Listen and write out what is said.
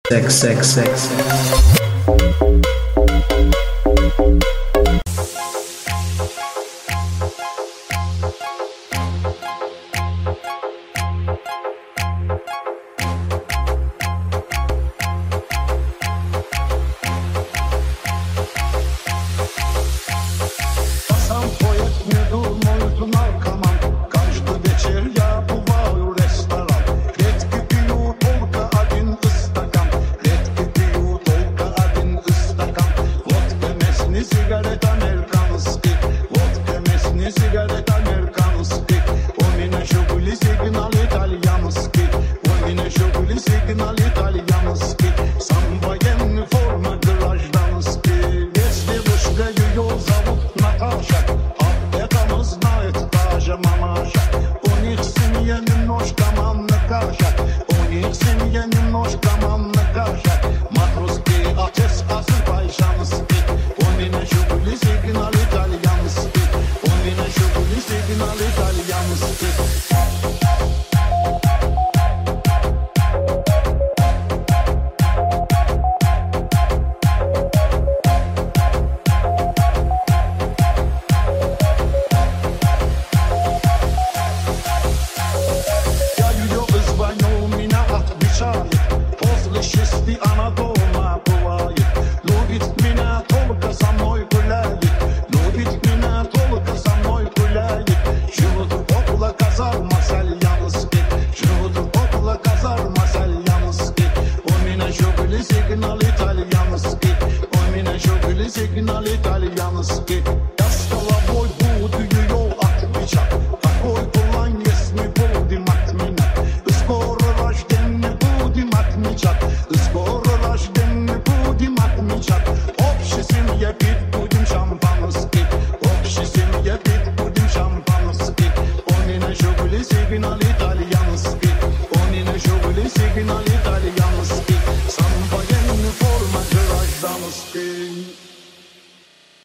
sex. Сигнал итальянский. Я с головой буду ее отвечать. Такой план, если будем отменять. Скоро рождение будем отмечать. Скоро рождение будем отмечать. Общей семье пить будем шампанский. Общей семье пить будем шампанский. Он и на шугли сигнал итальянский. Он и на шугли сигнал итальянский.